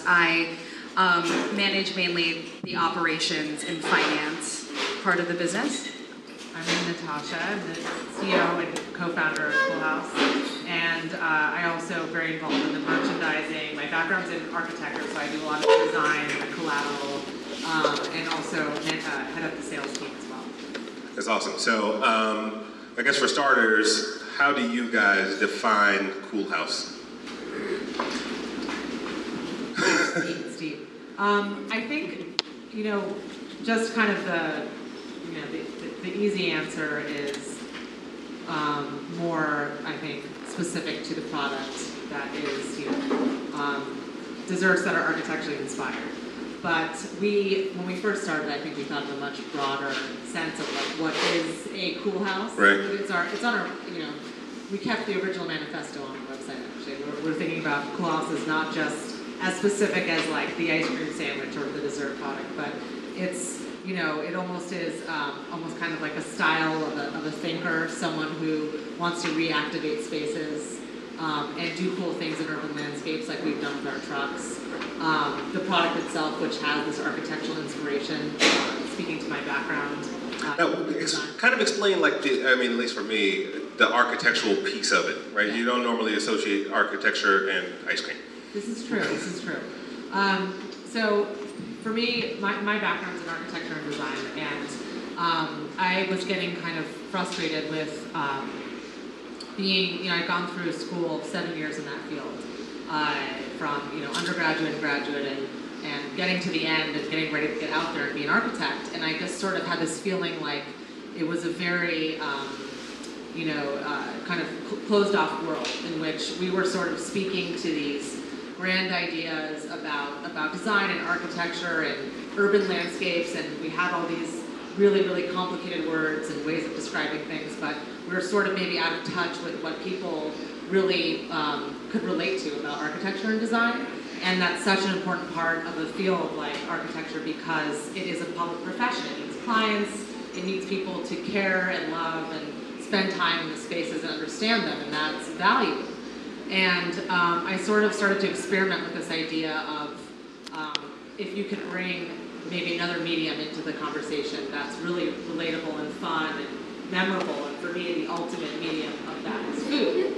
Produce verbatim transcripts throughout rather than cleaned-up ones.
House, I um, manage mainly the operations and finance part of the business. I'm Natasha, I'm the C E O and co-founder of Cool House, and uh, I also very involved in the merchandising. My background's in architecture, so I do a lot of design, collateral, um, and also uh, head up the sales team as well. That's awesome. So, um, I guess for starters, how do you guys define Cool House? Steve, Steve. Um, I think, you know, just kind of the, you know, the, the, the easy answer is um, more, I think, specific to the product that is, you know, um, desserts that are architecturally inspired. But we, when we first started, I think we thought of a much broader sense of like what is a Cool House. Right. It's our, it's on our, you know, we kept the original manifesto on our website actually. We're, we're thinking about Cool House as not just as specific as like the ice cream sandwich or the dessert product, but it's, you know, it almost is um, almost kind of like a style of a, of a thinker, someone who wants to reactivate spaces um, and do cool things in urban landscapes like we've done with our trucks. Um, the product itself, which has this architectural inspiration, uh, speaking to my background. Uh, Now, ex kind of explain, like, the, I mean, at least for me, the architectural piece of it, right? Yeah. You don't normally associate architecture and ice cream. This is true, this is true. Um, so, for me, my, my background's in architecture and design, and um, I was getting kind of frustrated with um, being, you know, I'd gone through school seven years in that field, uh, from, you know, undergraduate and graduate, and, and getting to the end and getting ready to get out there and be an architect, and I just sort of had this feeling like it was a very, um, you know, uh, kind of cl closed off world in which we were sort of speaking to these grand ideas about, about design and architecture and urban landscapes, and we had all these really, really complicated words and ways of describing things, but we were sort of maybe out of touch with what people really um, could relate to about architecture and design. And that's such an important part of a field like architecture because it is a public profession. It needs clients, it needs people to care and love and spend time in the spaces and understand them, and that's valuable. And um, I sort of started to experiment with this idea of um, if you could bring maybe another medium into the conversation that's really relatable and fun and memorable, and for me the ultimate medium of that is food.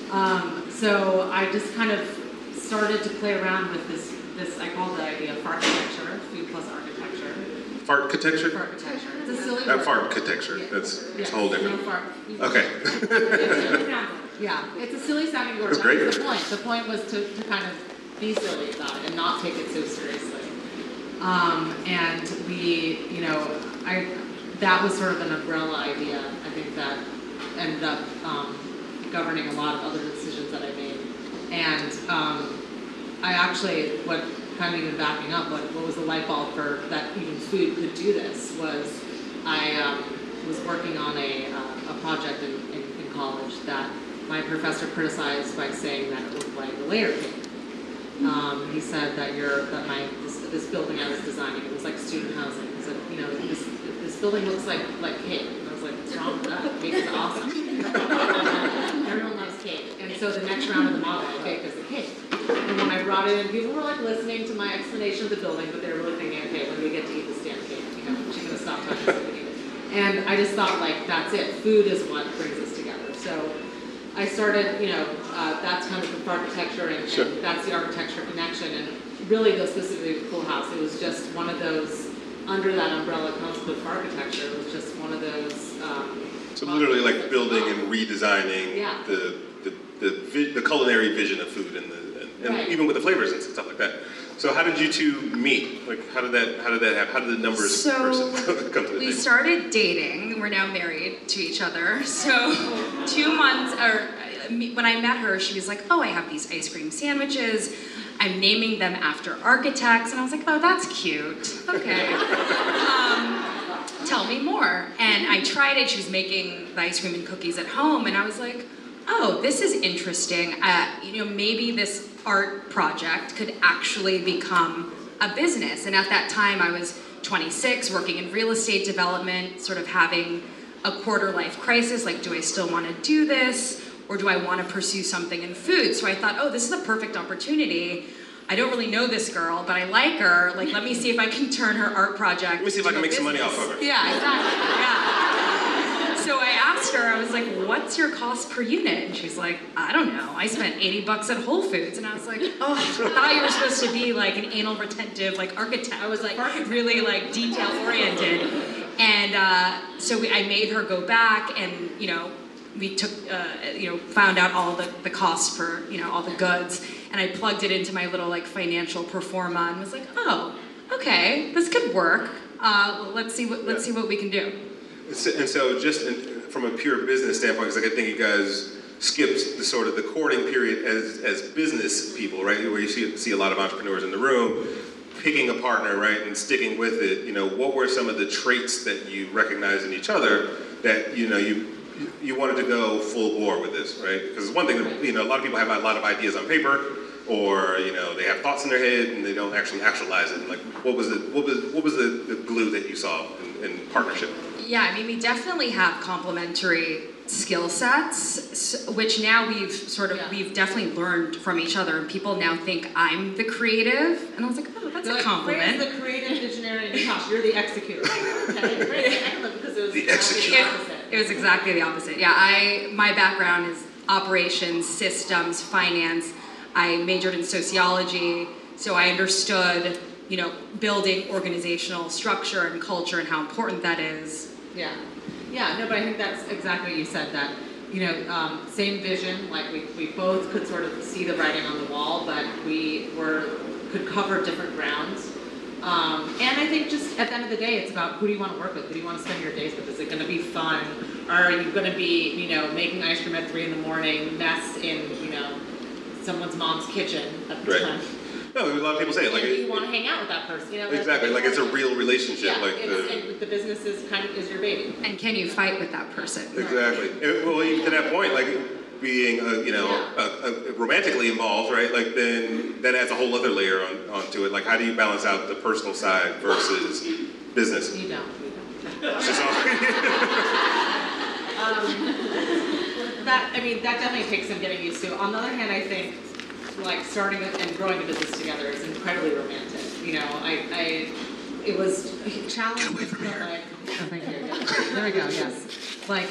Um, so I just kind of started to play around with this, this I call the idea of fartchitecture, food plus architecture. Fartchitecture? Fartchitecture. It's a silly Not word. fartchitecture. Yeah. That's Yeah. it's a whole different. No fart. Okay. Yeah, it's a silly sounding word. That's That great. was the point. The point was to, to kind of be silly about it and not take it so seriously. Um, and we, you know, I that was sort of an umbrella idea. I think that ended up um, governing a lot of other decisions that I made. And um, I actually, what kind of even backing up, what, what was the light bulb for that even food could do this was I um, was working on a, uh, a project in, in, in college that my professor criticized by saying that it looked like a layer cake. Um, he said that your that my this, this building I was designing, it was like student housing. He said, you know, this this building looks like like cake. And I was like, what's wrong with that? Cake is awesome. Everyone loves cake. And so the next round of the model I baked as a cake. And when I brought it in, people were like listening to my explanation of the building, but they were really thinking, okay, when do we get to eat this damn cake? You know, she's gonna stop touching so we can eat it. And I just thought, like, that's it. Food is what brings us together. So I started, you know, uh, that's kind of from architecture, and, Sure. and that's the architecture connection. And really, though, specifically with Cool House, it was just one of those, under that umbrella concept of architecture, it was just one of those. Um, So literally, like building and redesigning Yeah. the the the, vi the culinary vision of food and the and, and Right. even with the flavors and stuff like that. So how did you two meet? Like how did that how did that happen? How did the numbers So person come to the we table? started dating. We're now married to each other. So two months, or uh, me- when I met her, she was like, "Oh, I have these ice cream sandwiches. I'm naming them after architects." And I was like, "Oh, that's cute. Okay. um, tell me more." And I tried it. She was making the ice cream and cookies at home, and I was like, "Oh, this is interesting. Uh, you know, maybe this art project could actually become a business." And at that time, I was twenty-six, working in real estate development, sort of having a quarter life crisis, like, do I still want to do this, or do I want to pursue something in food? So I thought, oh, this is a perfect opportunity. I don't really know this girl, but I like her. Like, let me see if I can turn her art project. Let me see if I can make some money off of her. Yeah, exactly. Yeah. So I asked her, I was like, what's your cost per unit? And she's like, I don't know. I spent eighty bucks at Whole Foods. And I was like, oh, I thought you were supposed to be like an anal retentive, like architect. I was like really like detail oriented. And uh, so we, I made her go back and, you know, we took, uh, you know, found out all the, the costs for, you know, all the goods, and I plugged it into my little like financial pro forma and was like, oh, okay, this could work. Uh, let's see what let's see what we can do. So- And so, just in, from a pure business standpoint, because like I think you guys skipped the sort of the courting period as as business people, right? Where you see see a lot of entrepreneurs in the room, picking a partner, right, and sticking with it. You know, what were some of the traits that you recognize in each other that you know you you wanted to go full bore with this, right? Because one thing, that, you know, a lot of people have a lot of ideas on paper, or you know, they have thoughts in their head and they don't actually actualize it. Like, what was the what was what was the, the glue that you saw in, in partnership? Yeah, I mean, we definitely have complementary skill sets, s- which now we've sort of Yeah. we've definitely learned from each other, and people now think I'm the creative, and I was like, oh, that's They're a like, compliment. Freya's the creative visionary in the house. You're the executor. Okay, Freya's excellent because it was The exactly executor. opposite. It was exactly the opposite. Yeah, I my background is operations, systems, finance. I majored in sociology, so I understood, you know, building organizational structure and culture and how important that is. Yeah, yeah, no, but I think that's exactly what you said, that, you know, um, same vision, like we, we both could sort of see the writing on the wall, but we were, could cover different grounds. Um, and I think just at the end of the day, it's about who do you want to work with, who do you want to spend your days with, is it going to be fun, or are you going to be, you know, making ice cream at three in the morning, mess in, you know, someone's mom's kitchen at the Right. time. No, a lot of people say it like And it, you want to hang out with that person, you know? that's- exactly like it's a real relationship. Yeah, like it's, the, and the business is kind of, is your baby. And can you fight with that person? exactly. And, well, even to that point, like being uh, you know uh, uh, romantically involved, right? Like then that adds a whole other layer on, onto it. Like how do you balance out the personal side versus business? You don't, you don't. It's just all- Um, that, I mean, that definitely takes some getting used to. On the other hand, I think, like, starting and growing a business together is incredibly romantic. You know, I, I it was challenging, but like, oh, thank you. There we go, yes. Like,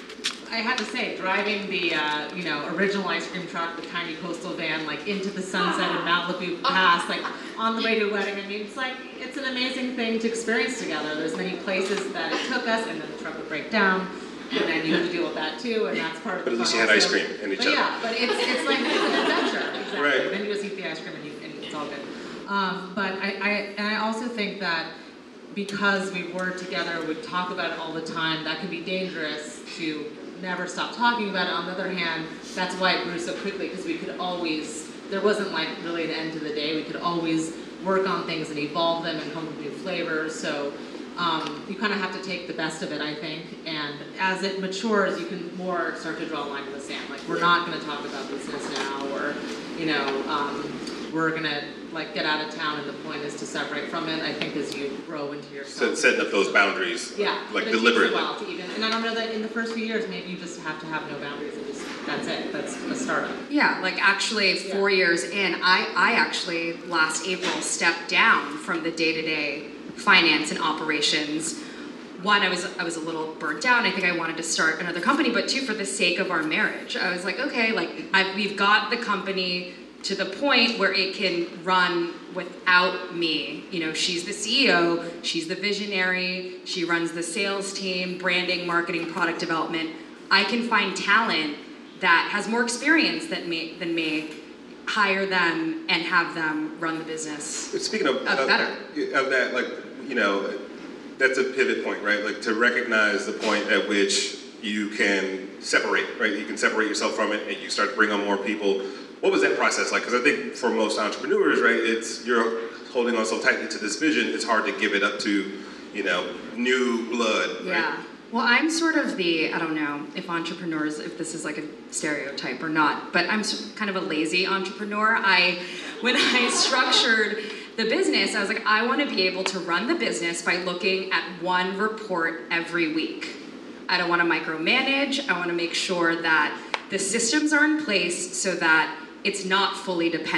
I had to say, driving the, uh, you know, original ice cream truck, the tiny coastal van, like, into the sunset in Malibu Pass, like, on the way to a wedding. I mean, it's like, it's an amazing thing to experience together. There's many places that it took us, and then the truck would break down, and then you have to deal with that too, and that's part of the But at least fun you had ice also. cream in each But other. yeah, but it's, it's like, it's an adventure, exactly. Right. Then you just eat the ice cream and, you, and it's all good. Um, but I, I, and I also think that because we were together, we talk about it all the time, that can be dangerous to never stop talking about it. On the other hand, that's why it grew so quickly, because we could always, there wasn't like really an end to the day, we could always work on things and evolve them and come up with new flavors. So um, you kind of have to take the best of it, I think, and as it matures, you can more start to draw a line in the sand. Like, we're not going to talk about business now, or, you know, um, we're going to like get out of town, and the point is to separate from it. I think as you grow into yourself. Set- setting up those boundaries, Yeah, like but it deliberately. takes a while to even, and I don't know that in the first few years, maybe you just have to have no boundaries and just, that's it, that's a startup. Yeah, like actually four Yeah. years in, I, I actually last April stepped down from the day-to-day finance and operations. One, I was I was a little burnt out, and I think I wanted to start another company, but two, for the sake of our marriage. I was like, okay, like I've, we've got the company to the point where it can run without me. You know, she's the C E O, she's the visionary, she runs the sales team, branding, marketing, product development. I can find talent that has more experience than me, than me, hire them and have them run the business. Speaking of, Uh, of, better. of that, like, you know, that's a pivot point, right? Like to recognize the point at which you can separate, right? You can separate yourself from it and you start to bring on more people. What was that process like? Because I think for most entrepreneurs, right, it's you're holding on so tightly to this vision, it's hard to give it up to, you know, new blood, right? Yeah. Well, I'm sort of the, I don't know if entrepreneurs, if this is like a stereotype or not, but I'm s- kind of a lazy entrepreneur. I, when I structured the business, I was like, I want to be able to run the business by looking at one report every week. I don't want to micromanage. I want to make sure that the systems are in place so that it's not fully dependent.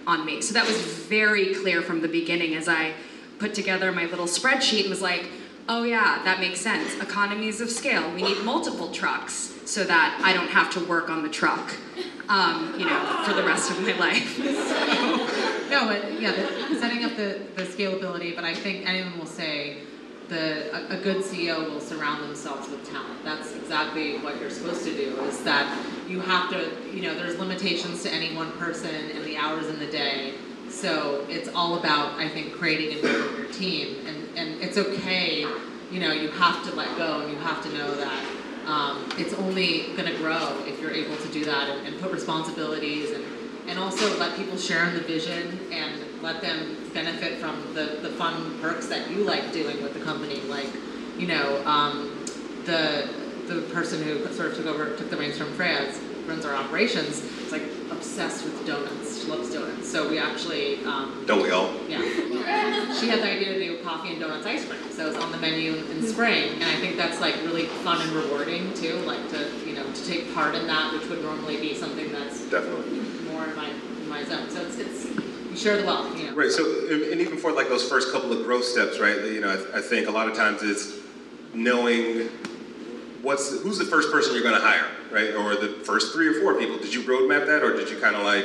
on me. So that was very clear from the beginning as I put together my little spreadsheet and was like, oh yeah, that makes sense. Economies of scale. We need multiple trucks so that I don't have to work on the truck, um, you know, for the rest of my life. No, but yeah, the, setting up the, the scalability, but I think anyone will say the a, a good C E O will surround themselves with talent. That's exactly what you're supposed to do, is that you have to, you know, there's limitations to any one person and the hours in the day. So it's all about, I think, creating and building your team. And, and it's okay, you know, you have to let go and you have to know that um, it's only going to grow if you're able to do that and, and put responsibilities and, and also let people share in the vision and let them benefit from the, the fun perks that you like doing with the company. Like, you know, um, the the person who sort of took over, took the reins from Freya, runs our operations, is like obsessed with donuts. She loves donuts. So we actually... Um, Don't we all? Yeah. She had the idea to do coffee and donuts ice cream. So it's on the menu in spring. And I think that's like really fun and rewarding too, like to, you know, to take part in that, which would normally be something that's Definitely. more in my, in my zone. So it's, it's, you share the wealth, you know. Right, so, and and even for like those first couple of growth steps, right, you know, I, I think a lot of times it's knowing what's, who's the first person you're gonna hire, right, or the first three or four people. Did you roadmap that, or did you kind of like,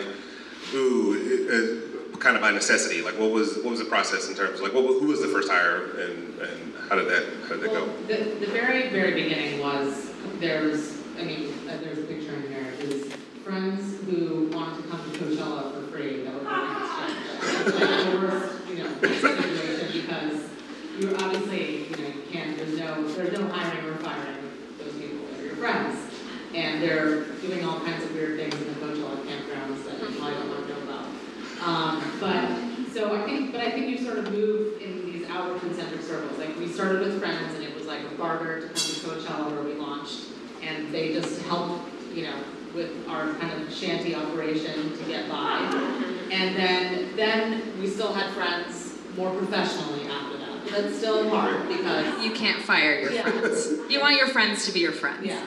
ooh, uh, kind of by necessity? Like, what was what was the process in terms of, like, what, who was the first hire, and, and how did that, how did that Well, go? the, the very, very beginning was, there's, I mean, uh, there's a picture in there, is friends who wanted to come to Coachella for free, that would be exchange. Like the worst, you know, situation, because you obviously, you know, you can't, there's no, there's no hiring or firing those people, they're your friends. And they're doing all kinds of weird things in the Coachella campgrounds that you probably don't want to know about. Um, but, so I think, but I think you sort of move in these outward concentric circles. Like, we started with friends, and it was like a barter to come to Coachella where we launched, and they just helped, you know, with our kind of shanty operation to get by. And then, then we still had friends more professionally after that. But that's still hard because... You can't fire your Yeah. friends. You want your friends to be your friends. Yeah.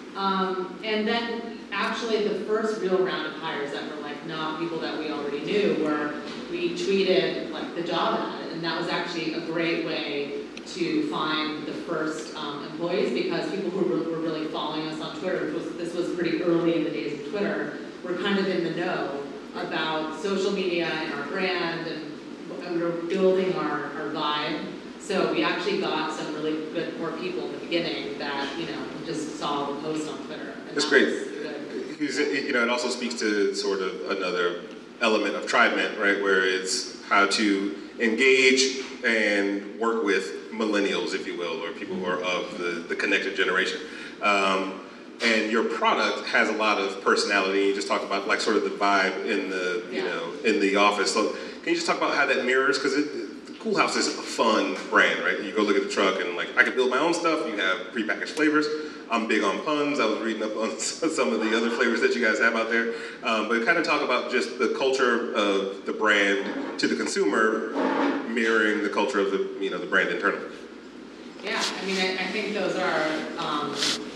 Um, and then actually the first real round of hires that were like not people that we already knew were, we tweeted like the job ad, and that was actually a great way to find the first um, employees, because people who were, were really following us on Twitter, which was, this was pretty early in the days of Twitter, were kind of in the know about social media and our brand, and, and we were building our, our vibe. So we actually got some really good core people at the beginning that, you know, just saw the post on Twitter. And That's that great. was good. Because it, you know, it also speaks to sort of another element of TribeMent, right, where it's how to engage and work with millennials, if you will, or people who are of the, the connected generation. Um, and your product has a lot of personality. You just talked about like sort of the vibe in the, you Yeah. know, in the office. So can you just talk about how that mirrors? Because the Cool House is a fun brand, right? You go look at the truck and like, I can build my own stuff. You have prepackaged flavors. I'm big on puns. I was reading up on some of the other flavors that you guys have out there. Um, but kind of talk about just the culture of the brand to the consumer mirroring the culture of the, you know, the brand internally. Yeah, I mean, I, I think those are, um,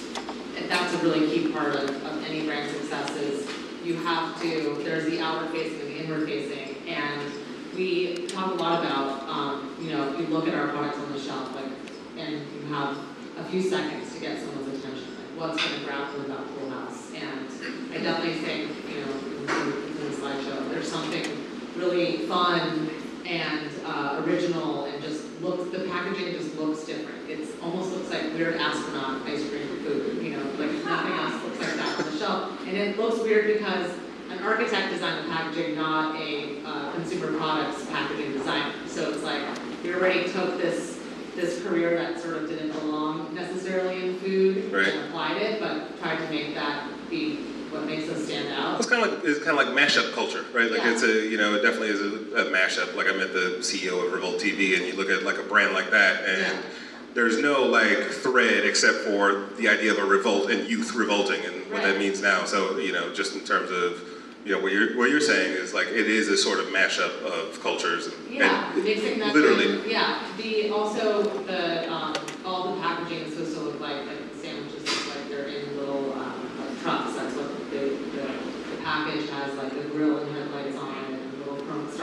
and that's a really key part of, of any brand success is you have to, there's the outward facing and the inward facing, and we talk a lot about, um, you know, if you look at our products on the shelf, like, and you have a few seconds to get someone's attention, like what's going to grab them about Cool House. And I definitely think, you know, in, in the slideshow, there's something really fun and uh, original, and just looks, the packaging just looks different. It almost looks like weird astronaut ice cream food, you know, like nothing else looks like that on the shelf. And it looks weird because an architect designed the packaging, not a uh, consumer products packaging designer. So it's like we already took this this career that sort of didn't belong necessarily in food Right. and applied it, but tried to make that be what makes us stand out. It's kind of like, it's kind of like mashup culture, right? Like Yeah. it's a, you know, it definitely is a, a mashup. Like I met the C E O of Revolt T V, and you look at like a brand like that, and Yeah. there's no like thread except for the idea of a revolt and youth revolting and what that Right. means now. So, you know, just in terms of, you know, what you're what you're saying is like it is a sort of mashup of cultures. And, Yeah, and mixing that literally. in. Yeah, the also the um, all the packaging is supposed to look like like the sandwiches look like they're in little um, like trucks. That's what the, the the package has, like the grill and headlights on it, and little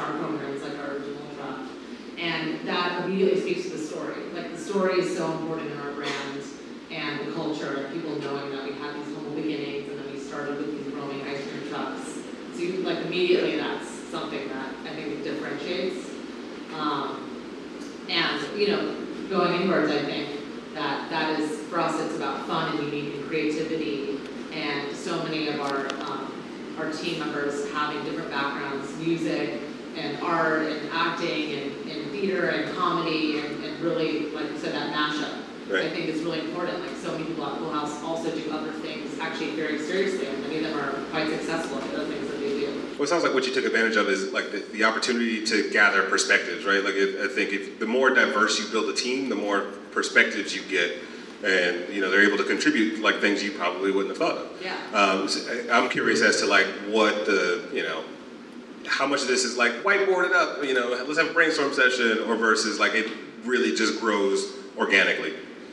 our programs, like our original truck. And that immediately speaks to the story. Like, the story is so important in our brand and the culture, and people knowing that we had these humble beginnings and then we started with these roaming ice cream trucks. So you, like, immediately that's something that I think differentiates. Um, and, you know, going inwards, I think that that is, for us, it's about fun and unique and creativity, and so many of our um, our team members having different backgrounds, music and art and acting and, and theater and comedy, and, and really, like you said, that mashup. Right. I think is really important. Like, so many people at Cool House also do other things actually very seriously, and many of them are quite successful at the things that they do. Well, it sounds like what you took advantage of is like the, the opportunity to gather perspectives, right? Like, if, I think if the more diverse you build a team, the more perspectives you get, and you know they're able to contribute like things you probably wouldn't have thought of. Yeah. Um, so I'm curious as to like what the you know how much of this is like whiteboarded up, you know, let's have a brainstorm session, or versus like it really just grows organically.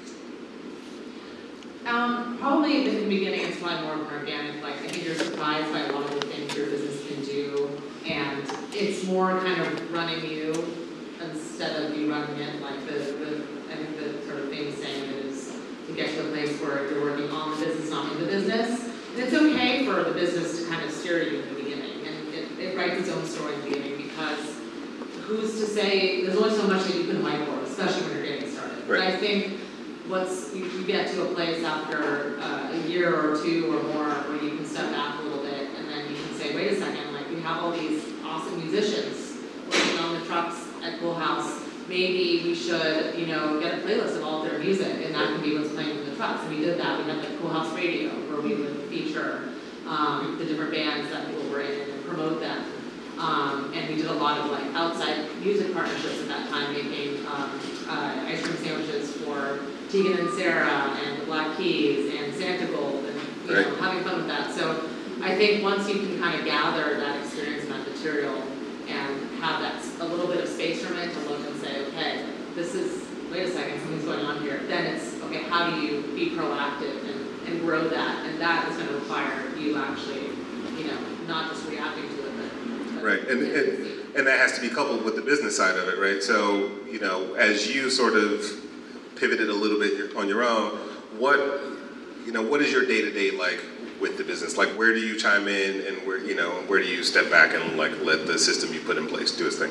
Um, probably in the beginning it's probably more of an organic, like I think you're surprised by a lot of the things your business can do, and it's more kind of running you instead of you running it. Like the, the I think the sort of famous saying is to get to a place where you're working on the business, not in the business. And it's okay for the business to kind of steer you in the beginning, and it, it writes its own story in the beginning, because who's to say, there's only so much that you can whiteboard, especially when you're getting started. Right. But I think once you, you get to a place after uh, a year or two or more where you can step back a little bit, and then you can say, wait a second, like we have all these awesome musicians working on the trucks at Cool House. Maybe we should, you know, get a playlist of all of their music, and that can be what's playing in the trucks. And we did that. We had like Cool House Radio, where we would feature um, the different bands that people were in and promote them. Um, and we did a lot of like outside music partnerships at that time, making um, uh, ice cream sandwiches for Tegan and Sarah and the Black Keys and Santa Gold, and you know, Right. having fun with that. So I think once you can kind of gather that experience and that material and have that a little bit of space from it to look and say, okay, this is, wait a second, something's going on here. Then it's, okay, how do you be proactive and, and grow that? And that is going to require you actually, you know, not just reacting to it, but, but Right, and, and and that has to be coupled with the business side of it, right? So, you know, as you sort of pivoted a little bit on your own, what, you know, what is your day-to-day like with the business? Like, where do you chime in, and where, you know, where do you step back and like let the system you put in place do its thing?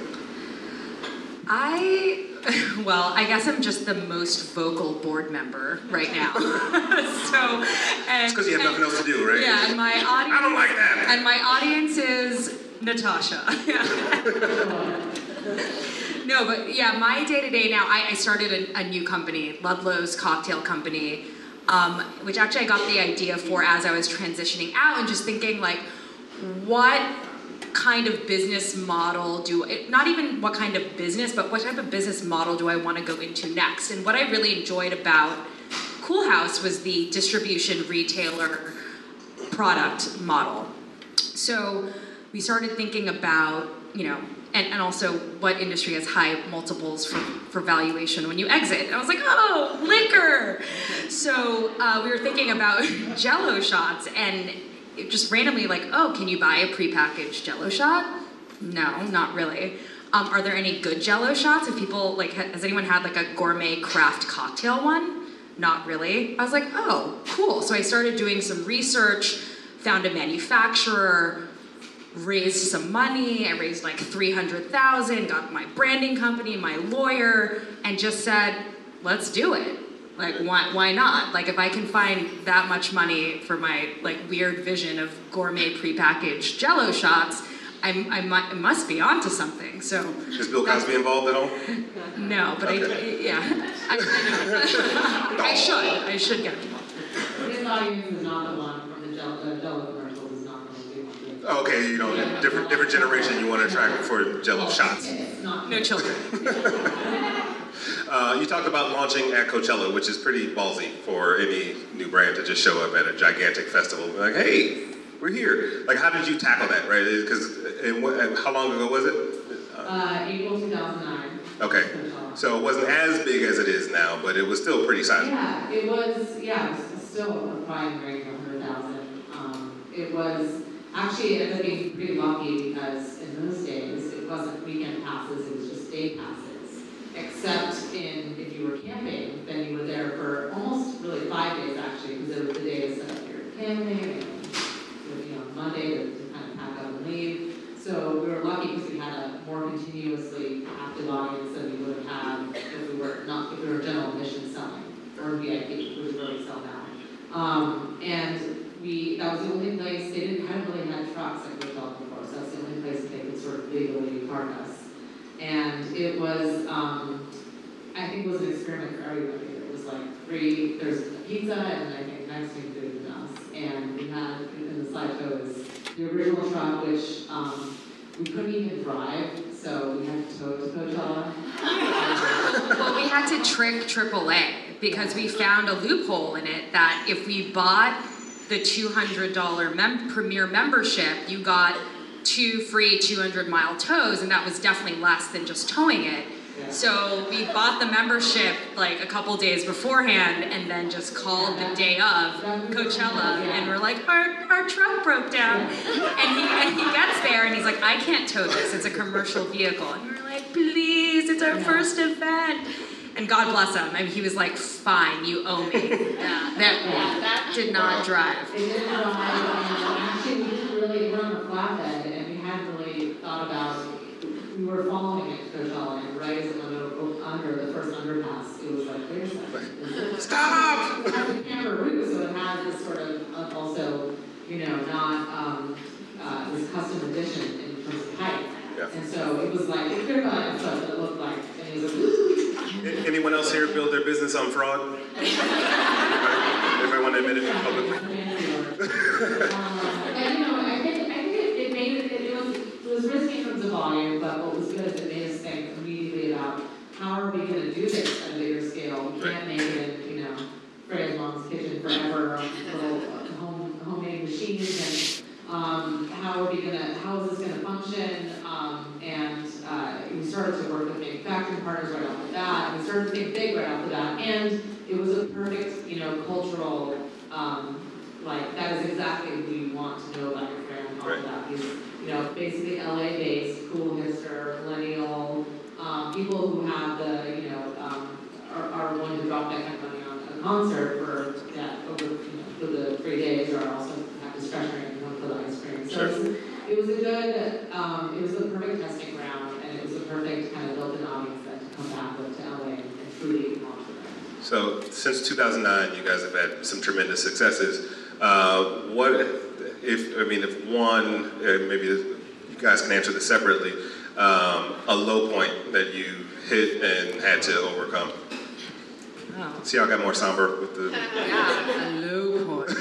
I, well, I guess I'm just the most vocal board member right now. so, and It's because you have nothing else to do, right? Yeah, and my audience. I don't like that. And my audience is Natasha. No, but yeah, my day to day now. I, I started a, a new company, Ludlow's Cocktail Company, um, which actually I got the idea for as I was transitioning out and just thinking like, what kind of business model do I, not even what kind of business, but what type of business model do I want to go into next? And what I really enjoyed about Cool House was the distribution retailer product model. So we started thinking about, you know, and, and also what industry has high multiples for, for valuation when you exit. And I was like, oh, liquor. So uh, we were thinking about Jell-O shots, and it just randomly like, oh, can you buy a prepackaged Jell-O shot? No, not really. Um, are there any good Jell-O shots? If people, like, ha- has anyone had like a gourmet craft cocktail one? Not really. I was like, oh, cool. So I started doing some research, found a manufacturer, raised some money. I raised like three hundred thousand, got my branding company, my lawyer, and just said, let's do it. Like, why, why not? Like, if I can find that much money for my like weird vision of gourmet prepackaged Jell-O shots, I'm, I, mu- I must be onto something. So Is Bill Cosby involved at all? no, but Okay. I, yeah, I, I, I should, I should get involved. his audience is not the one from the Jell- uh, Jell-O commercials, is not going to be one. Oh, okay, you know, different different generation you want to attract for Jell-O shots. It's not. No children. Uh, you talked about launching at Coachella, which is pretty ballsy for any new brand to just show up at a gigantic festival. Like, hey, we're here. Like, how did you tackle that, right? Because, and what, and how long ago was it? Uh, April two thousand nine. Okay, so it wasn't as big as it is now, but it was still pretty sizable. Yeah, it was, yeah, it was still a prime range of one hundred thousand. Um, it was, actually, it ended up being pretty lucky because in those days, it it wasn't weekend passes, it was just day passes. Except in, if you were camping, then you were there for almost really five days actually, because it was the day to set up your camping, and you know, Monday to, to kind of pack up and leave. So we were lucky because we had a more continuously active audience than we would have had if we were not, if we were general admission selling, or V I P, which is where we sell now. Um, and we, that was the only place, they didn't, hadn't really had trucks like we were talking before, so that's the only place that they could sort of legally park us. And it was, um, I think it was an experiment for everybody. It was like free, there's pizza and I think Mexican food and us. And we had, in the slideshow was the original truck, which um, we couldn't even drive, so we had to tow to Coachella. Well, we had to trick triple A because we found a loophole in it that if we bought the two hundred dollar mem- premier membership, you got two free two hundred mile tows, and that was definitely less than just towing it. Yeah. So we bought the membership like a couple days beforehand and then just called the day of Coachella, and we're like, our, our truck broke down. And he, and he gets there and he's like, I can't tow this, it's a commercial vehicle. And we're like, please, it's our first event. And God bless him, I mean, he was like, fine, you owe me. Yeah, that, yeah, that did not drive. It didn't drive, and actually we didn't really, we're on a flatbed, and we hadn't really thought about, we were following it to Coachella, and right as it went over, under the first underpass, it was like, wait a second. Stop! It has a camera route, so it has this sort of, uh, also, you know, not, um, uh, this custom edition in terms of height. Yeah. And so it was like, it could have been what it looked like, and he was like, ooh. Anyone else here build their business on fraud? Anybody, anybody want to admit it publicly? um, and you know, I think, I think it, it made it, it was, it was risky in terms of volume, but what was good is it made us think immediately about how are we going to do this at a bigger scale? We can't make it in, you know, Fred's mom's kitchen forever, little home, homemade machines, and um, how are we going to, how is this going to function? Um, and uh, we started to work with manufacturing partners right off the bat, and we started to think big right off the bat, and it was a perfect, you know, cultural, um, like, that is exactly who you want to know about your brand off right. the bat. He's, you know, basically L A based, cool hipster, millennial, um, people who have the, you know, um, are, are willing to drop that kind of money on a concert for that over, you know, for the three days, or also have discretionary income for the ice cream. So sure. it, was, it was a good, um, it was a perfect testing ground, and it was a perfect kind of built-in audience that to come back with to L A and truly launch the brand. So since two thousand nine, you guys have had some tremendous successes. Uh, what if, I mean, if one, uh, maybe you guys can answer this separately, um, a low point that you hit and had to overcome? Oh. See how I got more somber with the... Yeah, a low point.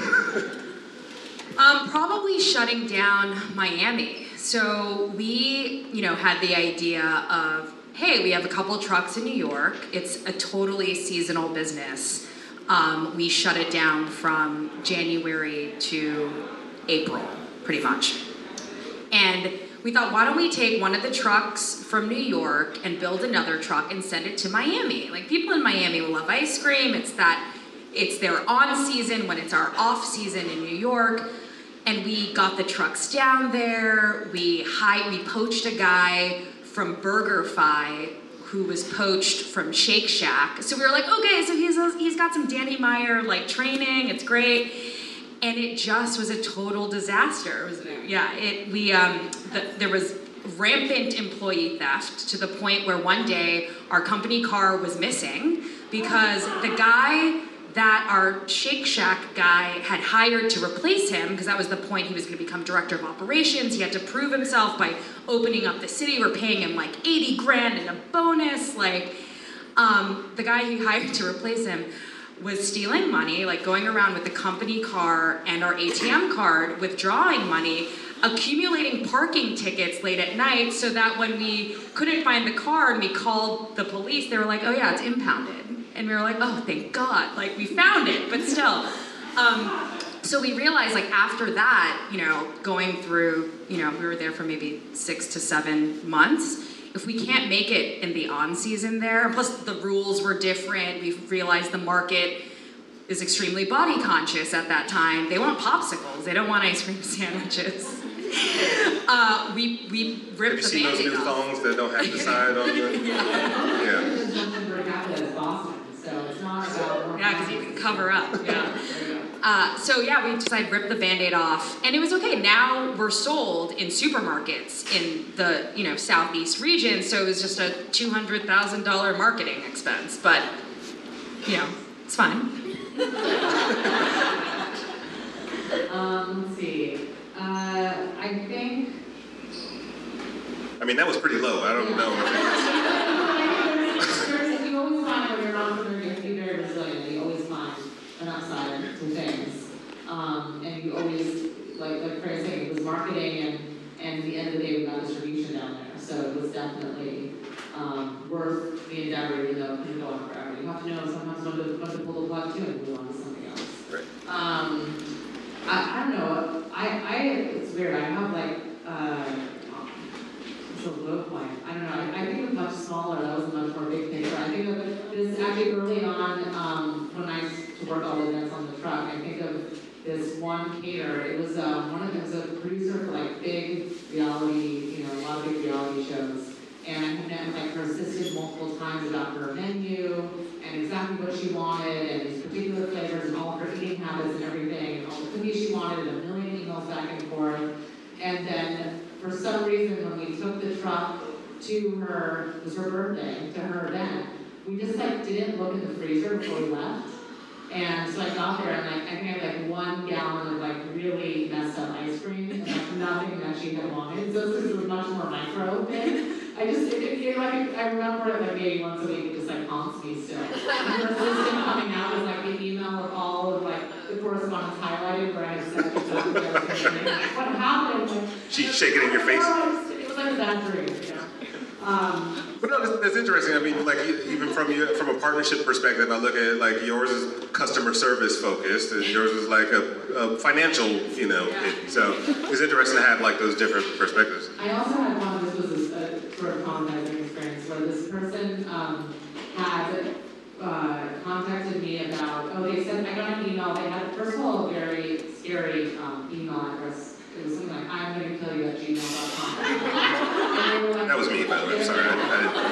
um, probably shutting down Miami. So we, you know, had the idea of, hey, we have a couple trucks in New York. It's a totally seasonal business. Um, we shut it down from January to April, pretty much. And we thought, why don't we take one of the trucks from New York and build another truck and send it to Miami? Like, people in Miami will love ice cream. It's that, it's their on season when it's our off season in New York. And we got the trucks down there. We hired, we poached a guy from BurgerFi who was poached from Shake Shack. So we were like, okay, so he's he's got some Danny Meyer like training. It's great. And it just was a total disaster. It was, yeah, it we um the, there was rampant employee theft to the point where one day our company car was missing because the guy that our Shake Shack guy had hired to replace him, because that was the point he was going to become director of operations. He had to prove himself by opening up the city. We're paying him like eighty grand in a bonus. Like, um, the guy he hired to replace him was stealing money, like going around with the company car and our A T M card, withdrawing money, accumulating parking tickets late at night so that when we couldn't find the car and we called the police, they were like, oh yeah, it's impounded. And we were like, oh, thank God, like we found it, but still. Um, so we realized like after that, you know, going through, you know, we were there for maybe six to seven months. If we can't make it in the on season there, plus the rules were different, we realized the market is extremely body conscious at that time. They want popsicles, they don't want ice cream sandwiches. uh, we we ripped Have you the seen those Band-Aid new off. thongs that don't have the side on the? Yeah. There's nothing per capita as Boston, so it's not about more. Yeah, because you can cover up. Yeah, there you go. Uh, so yeah, we decided to rip the Band-Aid off, and it was okay. Now we're sold in supermarkets in the you know southeast region, so it was just a two hundred thousand dollar marketing expense, but you know it's fine. Um, let's see. Uh, I think. I mean, that was pretty low. I don't know. There's, you always find when you're an entrepreneur, you have to be very resilient. You always find an upside to things. Um, and you always, like like Craig said, it was marketing, and and at the end of the day, we got distribution down there. So it was definitely um, worth the endeavor, even though it couldn't go on forever. You have to know sometimes when to, when to pull the plug too and move on to something else. Right. Um, I, I don't know. I, I it's weird. I have like uh, it's a low point. I don't know. I, I think it was much smaller. That was a much more big picture. I think of this actually early on um, when I used to work all the events on the truck. I think of this one caterer. It was um, one of them was a producer for like big reality, you know, a lot of big reality shows. And I met like her assistant multiple times about her menu and exactly what she wanted and these particular flavors and all of her eating habits and everything and all the cookies she wanted and a million emails back and forth. And then for some reason when we took the truck to her, it was her birthday, to her event, we just like didn't look in the freezer before we left. And so I got there and like I think I had like one gallon of like really messed up ice cream and like nothing that she had wanted. So this was much more micro thing. I just, it, it, it, like, I remember it like maybe once a week, it just like haunts me still. And her assistant coming out with like the email with all of like the correspondence highlighted where I said exactly what I was saying. What happened? Like, She's shaking in your face. Oh, it, was, it was like a bad dream, you know. Um, But no, that's, that's interesting. I mean, like even from you, from a partnership perspective, I look at it like yours is customer service focused, and yours is like a, a financial, you know. It, so it's interesting to have like those different perspectives. I also had one. This was a, a sort of traumatizing experience where this person um, had uh, contacted me about. Oh, they said I got an email. They had first of all a very scary um, email address. It was something like I'm going to kill you at gmail dot com. Like, That was me, by the way. I'm sorry. I,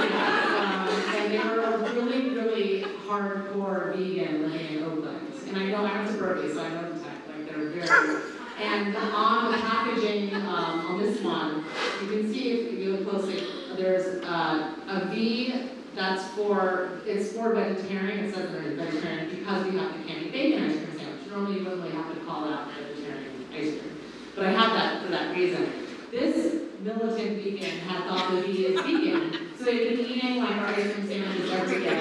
I um, and they were really, really hardcore vegan living in Oakland. And I know I went to Berkeley, so I know the tech. Like they're very. And on the packaging um, on this one, you can see if you look closely, there's uh, a V that's for, it's for vegetarian. It says it's vegetarian because we have the candy bacon ice cream sandwich. Normally you wouldn't really have to call out vegetarian ice cream. But I had that for that reason. This militant vegan had thought that he is vegan, so they've been eating like our ice cream sandwiches every day.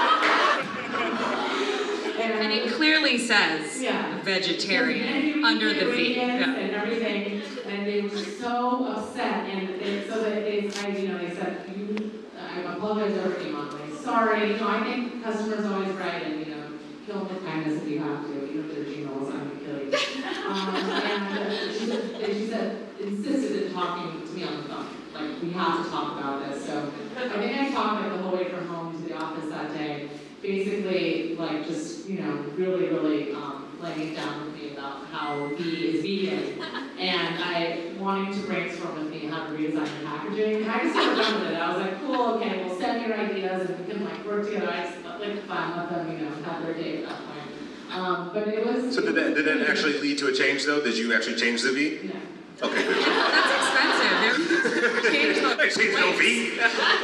and, And it clearly says yeah. vegetarian And you under the V. ingredients Yeah. and everything, and they were so upset, and they, so that they, I, you know, they said, you, I apologize over email. Like, sorry, you know, I think customers always right, and you know, kill them with kindness if you have to, even if they're Gmails, I'm gonna kill you. Um, and uh, she said, she said, insisted in talking to me on the phone. Like, we have to talk about this. So I think I talked like the whole way from home to the office that day. Basically, like just, you know, really, really um, laying it down with me about how V is vegan. And I wanting to brainstorm with me how to redesign the packaging. And I just sort of done with it. I was like, cool, okay, well send me your ideas and we can like work together. I just like fun, let them, you know, have their day at that point. Um, but it was. so did that did that actually lead to a change though? Did you actually change the V? Yeah. Okay, good. That's expensive. They're changed I changed no V.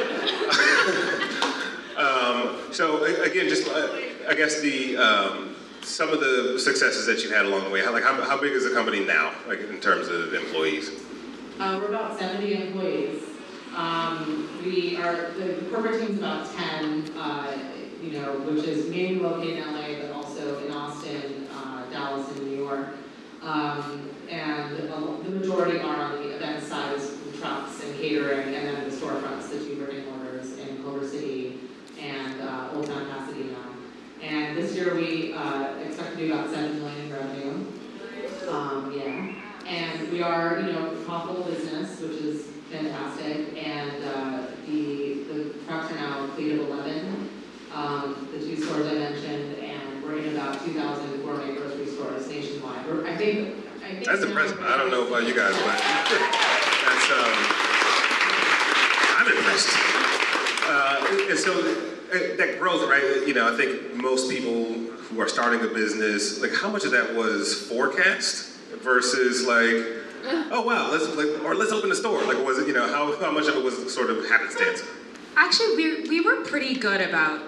um, so a- again, just uh, I guess the um, some of the successes that you had along the way. How, like how, how big is the company now, like in terms of employees? Uh, we're about seventy employees. Um, we are, the corporate team's about ten, uh, you know, which is mainly located in L A, but also in Austin, uh, Dallas, and New York. Um, and uh, the majority are on the event side, is the trucks and catering, and then the storefronts, the two brick and mortars in Culver City and uh, Old Town Pasadena. And this year we uh, expect to do about seven million in revenue. Um, yeah. And we are, you know, a profitable business, which is fantastic. And uh, the the trucks are now a fleet of eleven. Um, the two stores I mentioned, and we're in about two thousand gourmet grocery stores nationwide. We're, I think I think That's now impressive. we're- I don't know about you guys, but that's, um, I'm impressed. Uh, and so uh, that growth, right, you know, I think most people who are starting a business, like how much of that was forecast versus like, oh wow, let's like, or let's open a store. Like was it, you know, how, how much of it was sort of happenstance? Actually, we, we were pretty good about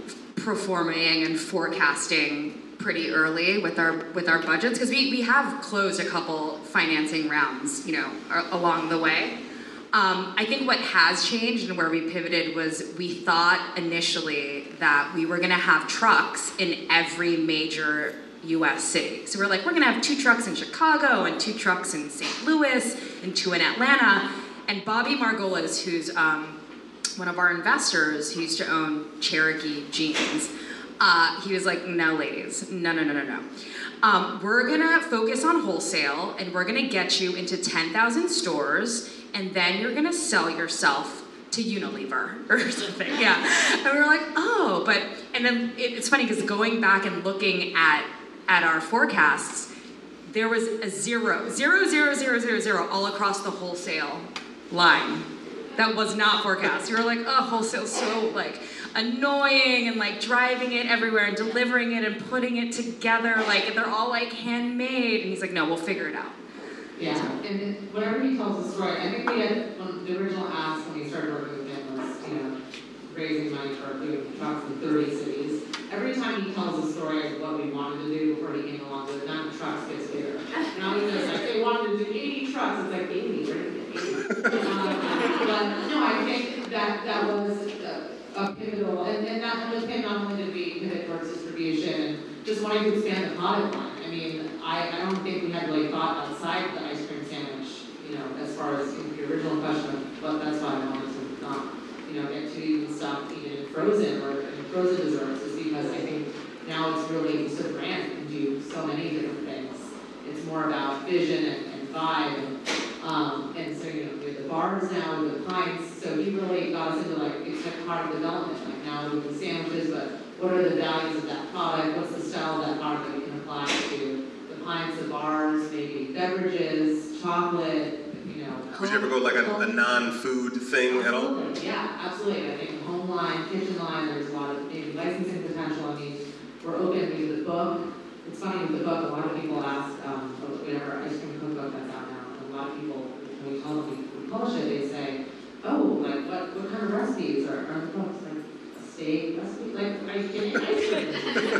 performing and forecasting pretty early with our with our budgets because we, we have closed a couple financing rounds, you know, a- along the way. Um, I think what has changed and where we pivoted was we thought initially that we were going to have trucks in every major U S city. So we're like, we're going to have two trucks in Chicago and two trucks in Saint Louis and two in Atlanta. And Bobby Margolis, who's um, one of our investors, he used to own Cherokee Jeans. Uh, he was like, no, ladies, no, no, no, no, no. Um, we're gonna focus on wholesale and we're gonna get you into ten thousand stores and then you're gonna sell yourself to Unilever or something, yeah. And we were like, oh, but, and then it, it's funny because going back and looking at, at our forecasts, there was a zero, zero, zero, zero, zero, zero all across the wholesale line. That was not forecast. You were like, oh, wholesale's so like annoying and like driving it everywhere and delivering it and putting it together. Like they're all like handmade. And he's like, no, we'll figure it out. Yeah, and then whenever he tells the story, I think we had, when the original ask when we started working with him was, you know, raising money for doing trucks in thirty cities. Every time he tells the story of what we wanted to do before he came along with it, now the trucks gets bigger. Now he's just like, they wanted to do eighty trucks. It's like, eighty, where did you get eighty? um, but no, I think that that was a, a pivotal, and, and that with him not only did we pivot towards distribution and just wanting to expand the product line. I mean, I, I don't think we had really thought outside the ice cream sandwich, you know, as far as your original question of, but that's why I wanted to not, you know, get too even stuff even in frozen or in frozen desserts is because I think now it's really just a brand can do so many different things. It's more about vision and, and vibe and, um, and so, you know, we have the bars now, we have the pints, so he really got us into like, it's like product development, like now we're doing sandwiches, but what are the values of that product, what's the style of that product that we can apply to the pints, the bars, maybe beverages, chocolate, you know. Would you ever go like a, a non-food thing at all? Absolutely, yeah, absolutely. I think home line, kitchen line, there's a lot of maybe licensing potential. I mean, we're open with the book. It's funny with the book, a lot of people ask, um, whatever ice cream cookbook that's out now, and a lot of people, when we tell them we publish it, they say, oh, like what, what kind of recipes are, are in the books? Like a steak recipe? Like, are you getting ice cream?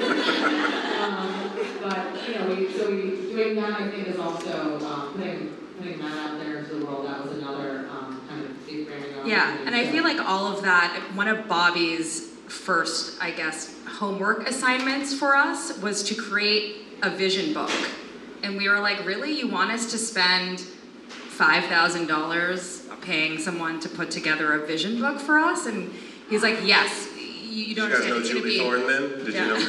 um, but, you know, we, so we, doing that, I think, is also um, putting putting that out there into the world. That was another um, kind of big branding opportunity. Yeah, and I So- feel like all of that, one of Bobby's first, I guess, homework assignments for us was to create a vision book. And we were like, really? You want us to spend five thousand dollars paying someone to put together a vision book for us? And he's like, yes. You, you don't Did you guys understand. know It's gonna Julie be- Thorne then? Did Yeah. you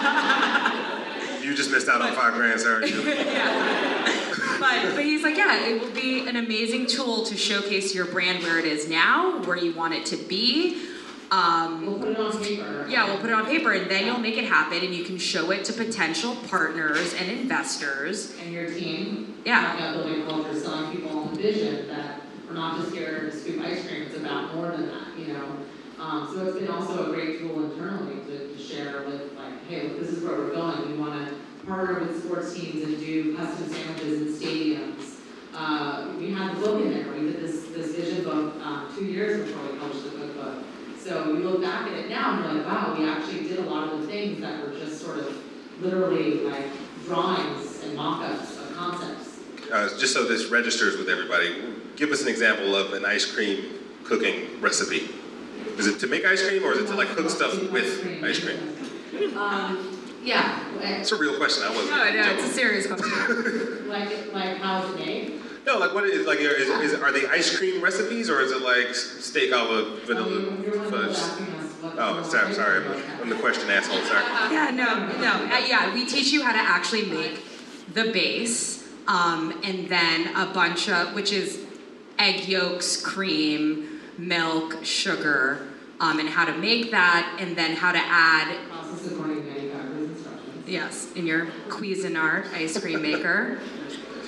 know? You just missed out on five grand, sorry. Yeah. But, but he's like, yeah, it will be an amazing tool to showcase your brand where it is now, where you want it to be. Um, We'll put it on paper. yeah, we'll put it on paper and then you'll make it happen and you can show it to potential partners and investors. And your team. Yeah. Talking about building culture, selling people on the vision that we're not just here to scoop ice cream, it's about more than that, you know. Um, so it's been also a great tool internally to, to share with like, hey, look, this is where we're going. We want to partner with sports teams and do custom sandwiches in stadiums. Uh, we had the book in there. We did this, this vision book um, two years before we published the cookbook. So we look back at it now and we're like, wow, we actually did a lot of the things that were just sort of literally like drawings and mock-ups of concepts. Uh, just so this registers with everybody, give us an example of an ice cream cooking recipe. Is it to make ice cream or is it to like cook stuff with ice cream? Um, yeah. It's a real question. I wasn't. No, no, it's a joking. serious question. Like, like how's it made? No, like what is like? Is, is are they ice cream recipes or is it like steak a la vanilla Um, you're one of those fudge? asking us what- Oh, what sorry, sorry. flavor I'm, it I'm the question asshole. Sorry. Yeah, no, no. Uh, yeah, we teach you how to actually make the base, um, and then a bunch of, which is egg yolks, cream, milk, sugar, um, and how to make that, and then how to add, Process according to manufacturer's instructions. yes, in your Cuisinart ice cream maker.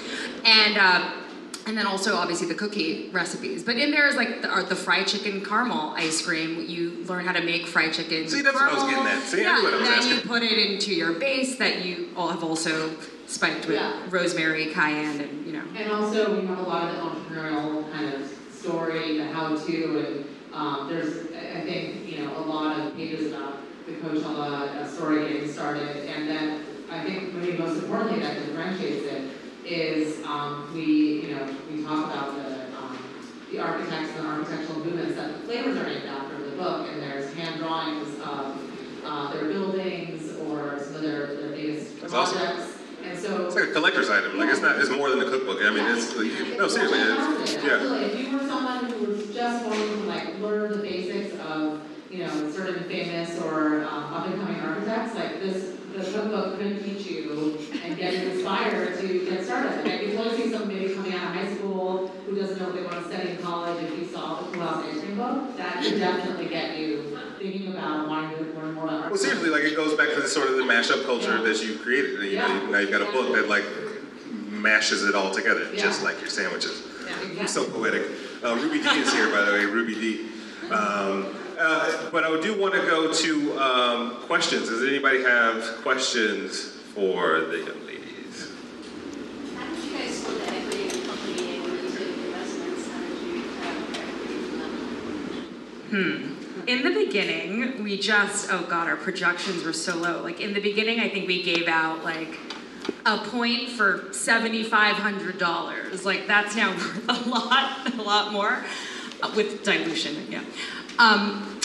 And uh, and then also obviously the cookie recipes. But in there is like the, the fried chicken caramel ice cream. You learn how to make fried chicken. See, that's what I was caramel. getting at. See, I yeah, knew what I was then asking. you put it into your base that you all have also spiked with Yeah. rosemary, cayenne, and you know. And also, we have a lot of the entrepreneurial kind of story, the how-to, and um, there's, I think, you know, a lot of pages about the Coachella uh, story getting started, and then I think maybe most importantly that differentiates it is um, we, you know, we talk about the um, the architects and the architectural movements that the flavors are named after in the book, and there's hand drawings of uh, their buildings or some of their, their biggest That's projects. awesome. And so, It's like a collector's item. Like it's not. It's more than a cookbook. I mean, it's like, no, seriously. It's, yeah. Absolutely. If you were someone who was just wanting to like learn the basics of, you know, certain famous or um, up and coming architects, like this, the cookbook could teach you and get you inspired to get started. Like, I could totally see someone maybe coming out of high school who doesn't know what they want to study in college. If you saw the Cool House Ice Cream book, that could definitely get you thinking about wanting to learn more about Well, architecture. seriously, like it goes back to the sort of the mashup culture Yeah. that you created. You know, Yeah. now you've got a book that like mashes it all together, Yeah. just like your sandwiches. Yeah, I'm so exactly. poetic. Uh, Ruby D is here, by the way. Ruby D. Um, uh, but I do want to go to um, questions. Does anybody have questions for the young ladies? How did you guys split the equity in the company and when you did investments? How did you have equity from them? Hmm. In the beginning, we just, oh God, our projections were so low. Like in the beginning, I think we gave out like a point for seventy-five hundred dollars. Like that's now worth a lot, a lot more uh, with dilution, yeah. Um,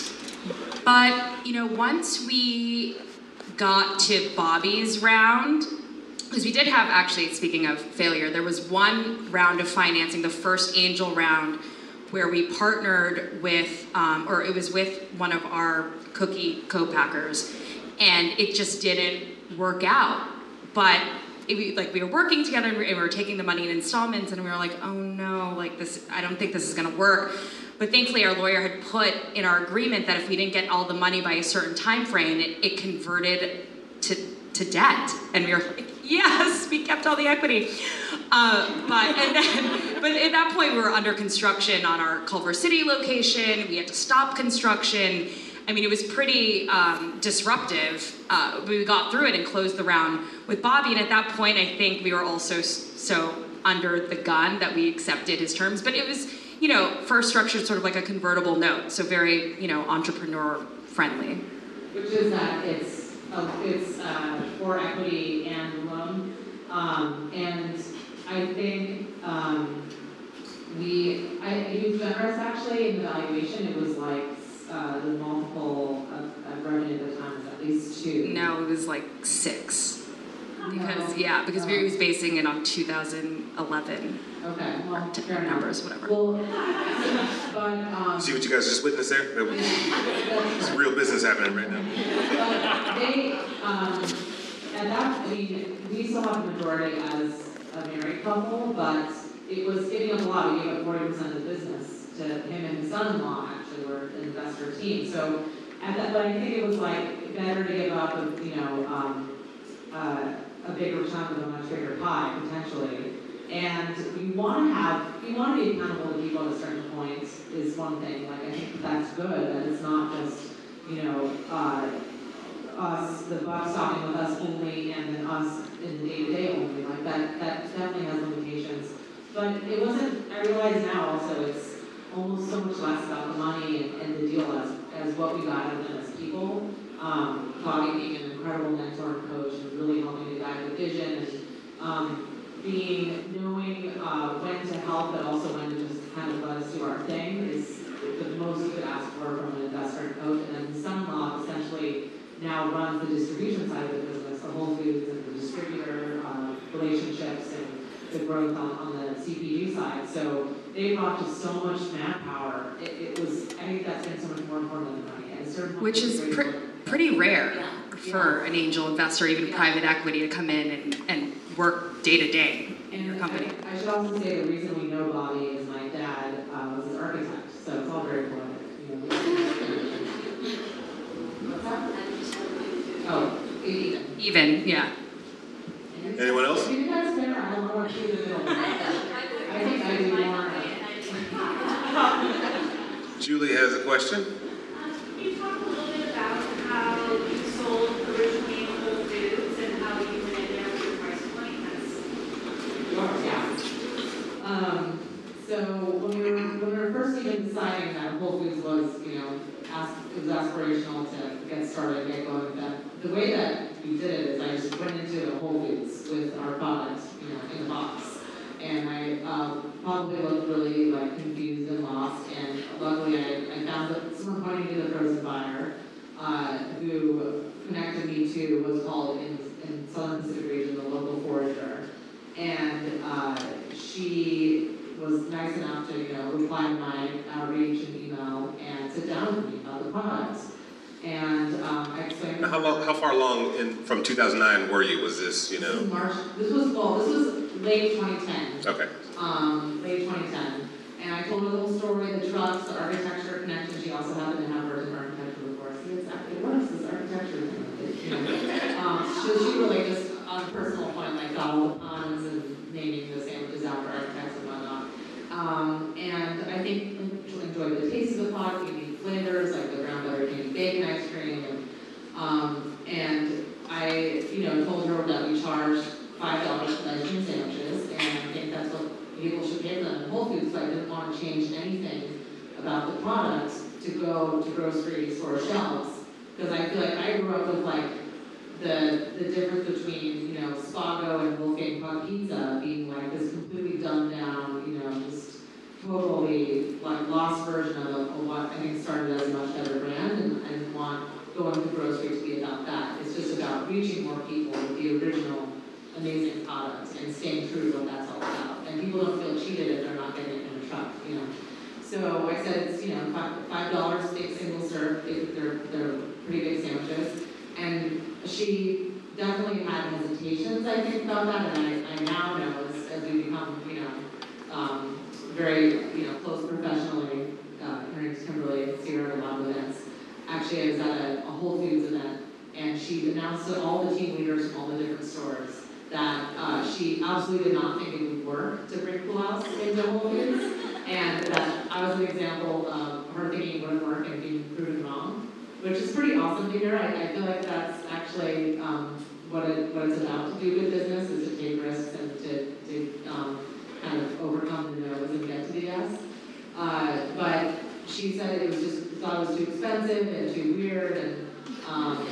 but, you know, once we got to Bobby's round, because we did have, actually, speaking of failure, there was one round of financing, the first angel round, where we partnered with, um, or it was with one of our cookie co-packers, and it just didn't work out. But it, we, like we were working together, and we, and we were taking the money in installments, and we were like, oh no, like this, I don't think this is gonna work. But thankfully, our lawyer had put in our agreement that if we didn't get all the money by a certain time frame, it, it converted to to debt, and we were like, yes, we kept all the equity. Uh, but and then, but at that point, we were under construction on our Culver City location. We had to stop construction. I mean, it was pretty um, disruptive. Uh, but we got through it and closed the round with Bobby. And at that point, I think we were also s- so under the gun that we accepted his terms. But it was, you know, first structured sort of like a convertible note, so very, you know, entrepreneur friendly. Which is that it's uh, it's uh, for equity and loan, um, and I think um, we I it was generous actually in the valuation. It was like uh, the multiple of, of revenue at the time was at least two. No, it was like six. Because, No. yeah, because we No. was basing it on two thousand eleven Okay, well, t- fair enough. numbers, whatever. Well, but um, See what you guys just witnessed there? That was, it's real business happening right now. But they, um, at that, I mean, we still have the majority as a married couple, but it was giving up a lot. We gave up forty percent of the business to him and his son-in-law, actually, were an investor team. So, at that, but I think it was like better to give up, a, you know, um, uh, a bigger chunk of a much bigger pie, potentially. And you want to have, you want to be accountable to people at a certain point is one thing. Like, I think that's good, that it's not just, you know, uh, us, the buck stopping with us only, and then us in the day-to-day only. Like, that, that definitely has limitations. But it wasn't, I realize now also it's almost so much less about the money and, and the deal as, as what we got out of them as people. Um, Bobby being an incredible mentor and coach and really helping to guide the vision and um, being, knowing uh, when to help but also when to just kind of let us do our thing is the most you could ask for from an investor and coach. And then his son-in-law essentially now runs the distribution side of the business, the Whole Foods and the distributor uh, relationships and the growth on, on the C P G side. So they brought just so much manpower. It, it was, I think that's been so much more important than the money. At a certain point, Which it's is great pre- work. pretty rare for an angel investor, even Yeah. private equity, to come in and, and work day to day in your And company. I, I should also say the reason we know Bobby is my dad uh, was his architect, so it's all very poetic. You know, what's that? How did you split it? Oh, even. Even, yeah. Anyone else? If you guys care, I don't want to be in the middle. Julie has a question. Um, Can you talk a little bit about how you sold originally in Whole Foods and how you went in there with your price point? That's Yeah. Um, so when we were when we were first even deciding that Whole Foods was, you know, as, it was aspirational to get started, get going with that. The way that we did it is I just went into a Whole Foods with our product, you know, in the box, and I uh, probably looked really like confused and lost. And luckily, I, I found that someone pointing to the frozen buyer uh, who connected me to what's called in in Southern Pacific region the local forager, and uh, she was nice enough to, you know, reply to my outreach and email and sit down with me about the product. And um, I explained. How long? How far along in from two thousand nine were you? Was this, you This know? was March. This was well. This was late twenty ten. Okay. Um, late twenty ten. And I told her the whole story, the trucks, the architecture connection. She also happened to have worked in architecture before. See exactly what is this architecture thing? You know? um, so she really just on a personal point, like all the puns and naming the sandwiches after architects and whatnot. Um, and I think she'll enjoy the taste of the product, unique flavors like the brown butter candy bacon ice cream, and um, and I, you know, told her that we charge five dollars for ice cream sandwiches, and I think that's what people should pay for them in Whole Foods. So I didn't want to change anything about the product to go to grocery store shelves, because I feel like I grew up with like the the difference between, you know, Spago and Wolfgang Puck Pizza being like this completely dumbed down, you know, just totally like lost version of, a, of what I think started as a much better brand, and I didn't want going to grocery to be about that. It's just about reaching more people with the original amazing product and staying true to what that's all about. And people don't feel cheated if they're not getting it in a truck, you know. So I said it's, you know, five five dollars big single serve. They, they're they're pretty big sandwiches, and she definitely had hesitations, I think, about that, and I, I now know as, as we become, you know, um, very, you know, close professionally, uh, her name's Kimberly, see her at a lot of events. Actually, I was at a, a Whole Foods event, and she announced to all the team leaders from all the different stores that uh, she absolutely did not think it would work to bring Full House into Whole Foods, and that I was an example of her thinking it wouldn't work and being proven wrong, which is pretty awesome to hear. I, I feel like that's actually um, what, it, what it's about to do good business, is to take risks and to, to um, kind of overcome the no's and get to the yes. Uh, but she said it was just, thought it was too expensive and too weird, and um,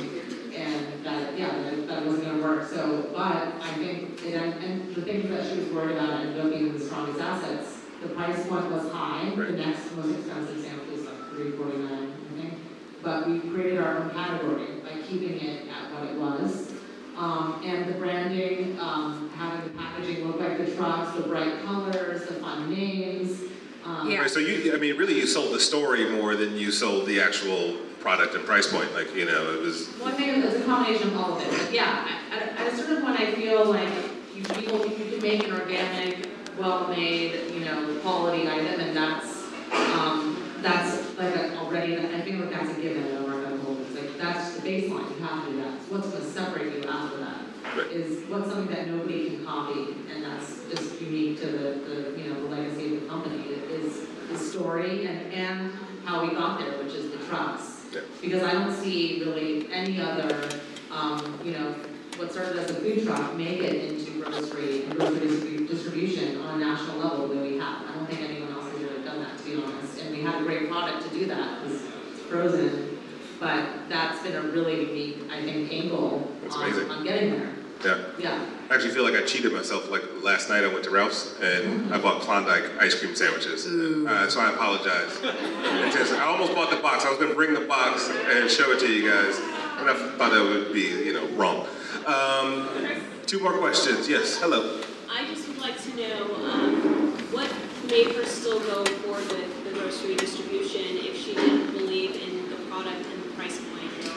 and that, yeah, that, that wasn't going to work. So, but I think, it, and the things that she was worried about ended up being the strongest assets. The price point was high. Right. The next most expensive sandwich was like three forty-nine, I think. But we created our own category by keeping it at what it was. Um, and the branding, um, having the packaging look like the trucks, the bright colors, the fun names. Um, Yeah. Right, so you, I mean, really, you sold the story more than you sold the actual product and price point. Like, you know, it was. Well, I think it's a combination of all of it. But yeah, at, at a certain point, I feel like you people you can make an organic, well-made, you know, quality item, and that's um, that's like a, already. I feel like that's a given in our medical. It's like that's the baseline. You have to do that. So what's going to separate you after that Right. is what's something that nobody can copy, and that's just unique to the, the you know the legacy of the company. It is the story and and how we got there, which is the trucks. Yeah. Because I don't see really any other, um, you know, what started as a food truck make it into grocery and grocery distribu- distribution on a national level the way we have. I don't think anyone else has really done that, to be honest. And we had a great product to do that. It's frozen, but that's been a really unique, I think, angle That's on, amazing. on getting there. Yeah. Yeah. I actually feel like I cheated myself. Like last night I went to Ralph's and I bought Klondike ice cream sandwiches. Uh, so I apologize. It's just- I almost bought the box. I was going to bring the box and show it to you guys. And I thought that would be, you know, wrong. Um, two more questions. Yes, hello. I just would like to know um, what made her still go for the, the grocery distribution if she didn't believe in the product and the price point.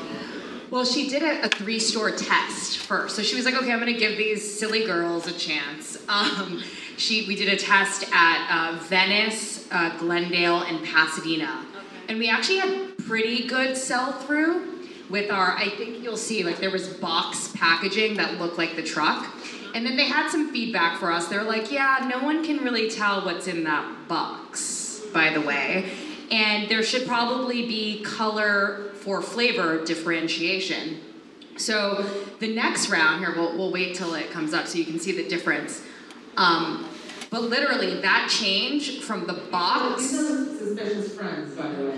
Well, she did a, a three-store test first. So she was like, okay, I'm gonna give these silly girls a chance. Um, she, we did a test at uh, Venice, uh, Glendale, and Pasadena. Okay. And we actually had pretty good sell-through with our, I think you'll see, like there was box packaging that looked like the truck. And then they had some feedback for us. They're like, yeah, no one can really tell what's in that box, by the way. And there should probably be color for flavor differentiation. So the next round here, we'll, we'll wait till it comes up so you can see the difference. Um, but literally that change from the box. These are suspicious friends, by the way.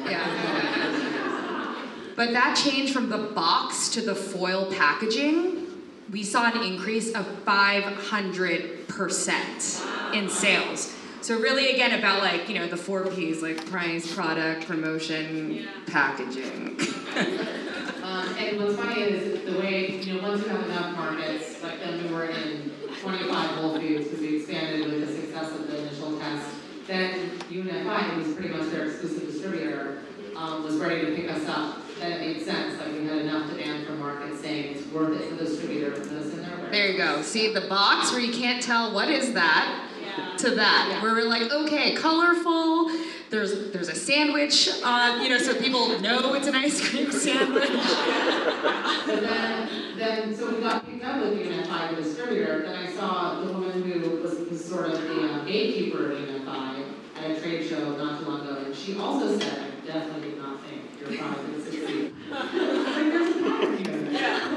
Yeah. But that change from the box to the foil packaging, we saw an increase of five hundred percent in sales. So really, again, about like, you know, the four P's, like price, product, promotion, Yeah. packaging. Um, and what's funny is the way, you know, once you have enough markets, like then we were in twenty-five Whole Foods because we expanded with the success of the initial test. Then U N F I, who was pretty much their exclusive distributor, um, was ready to pick us up. Then it made sense, like we had enough demand from markets saying it's worth it for the distributor to put us in their warehouse. There you go. See the box where you can't tell what is that Yeah. to that, Yeah. where we're like, okay, colorful. There's there's a sandwich on, you know, so people know it's an ice cream sandwich. So then, then, so we got picked up with U N F I, the distributor. Then I saw the woman who was, was sort of the uh, gatekeeper of U N F I at a trade show not too long ago, and she also said, I definitely did not think your product would succeed. Like, there's a pattern here.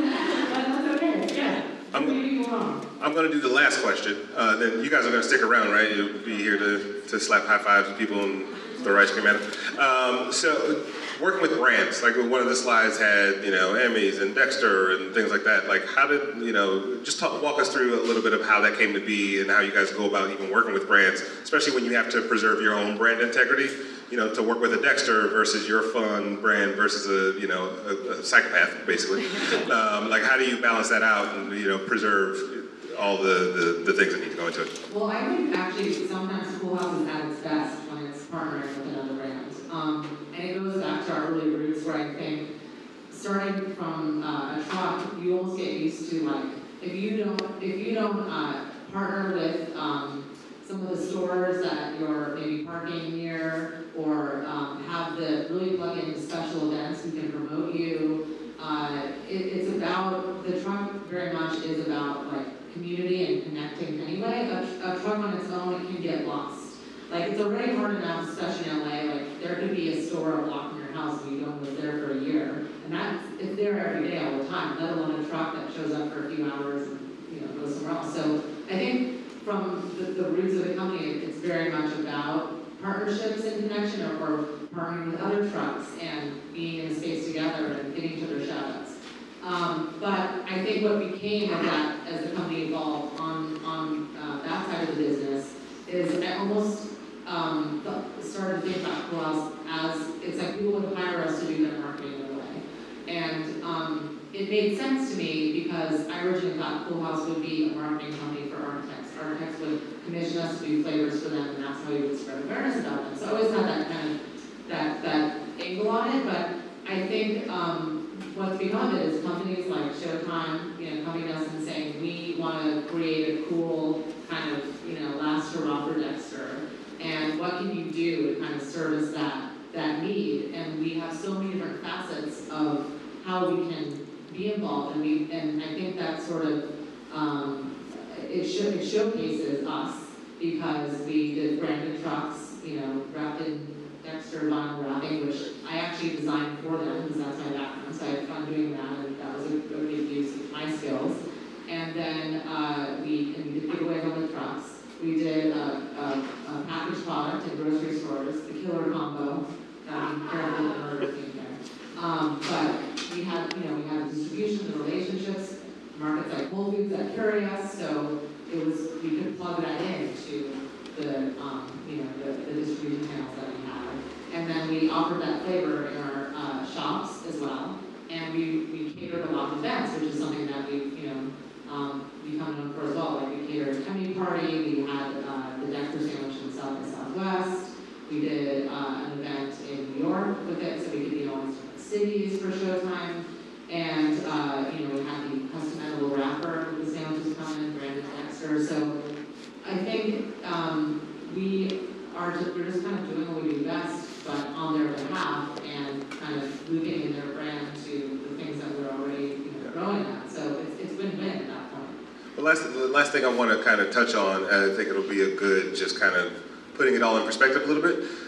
But that's okay, yeah. I'm- Maybe you're wrong. I'm going to do the last question. Uh, then you guys are going to stick around, right? You'll be here to, to slap high fives with people and throw ice cream at them. Um, so, working with brands, like one of the slides had, you know, Emmys and Dexter and things like that. Like, how did, you know, just talk, walk us through a little bit of how that came to be and how you guys go about even working with brands, especially when you have to preserve your own brand integrity. You know, to work with a Dexter versus your fun brand versus a, you know, a, a psychopath, basically. Um, like, how do you balance that out and, you know, preserve all the, the, the things that need to go into it? Well, I think actually sometimes Schoolhouse is at its best when it's partnering with another brand. Um, and it goes back to our early roots where I think starting from uh, a truck, you almost get used to like, if you don't, if you don't uh, partner with um, some of the stores that you're maybe parking near or um, have the really plug into special events who can promote you. Uh, it, it's about, the truck very much is about like community and connecting anyway. A, a truck on its own, it can get lost. Like it's already hard enough, especially in L A, like there could be a store a block from your house and you don't live there for a year. And that's, it's there every day all the time, let alone a truck that shows up for a few hours and you know goes somewhere else. So I think from the, the roots of the company, it's very much about partnerships and connection or, or partnering with other trucks and being in a space together and giving each other shout outs. Um, but I think what became of that as the company evolved on, on uh, that side of the business is I almost um, started to think about Schoolhouse as it's like people would hire us to do their marketing in a way. And um, it made sense to me because I originally thought Schoolhouse would be a marketing company for architects. Architects would commission us to do flavors for them, and that's how we would spread awareness about them. So I always had that kind of that that angle on it. But I think um, what's become it is companies like Showtime, you know, coming to us and saying we want to create a cool kind of you know last hurrah for Dexter, and what can you do to kind of service that that need? And we have so many different facets of how we can be involved, and we and I think that sort of um, it, show, it showcases us because we did branded trucks, you know, wrapped in Dexter vinyl wrapping, which I actually designed for them because that's my background, so I had fun doing that, and that was a, a good use of my skills. And then uh, we, and we did giveaways on the trucks. We did a, a, a packaged product in grocery stores, the killer combo. Gotta be careful with the Burger King there. Um, but we had, you know, we had distribution and relationships, markets like Whole Foods that carry us, so it was, we could plug that into the, um, you know, the, the distribution channels that we had. And then we offered that flavor in our uh, shops as well. And we, we catered a lot of events, which is something that we, you know, um, become known for as well. Like we catered an Emmy party, we had uh, the Dexter sandwich in South by Southwest. We did uh, an event in New York with it, so we could be in all these different cities for Showtime. And, uh, you know, we had the custom edible wrapper with the sandwiches coming, branded Dexter. So I think um, we are just, we're just kind of doing what we do best, but on their behalf and kind of looping in their brand to the things that we're already you know, growing at. So it's, it's win-win at that point. The last, the last thing I want to kind of touch on, and I think it'll be a good just kind of putting it all in perspective a little bit.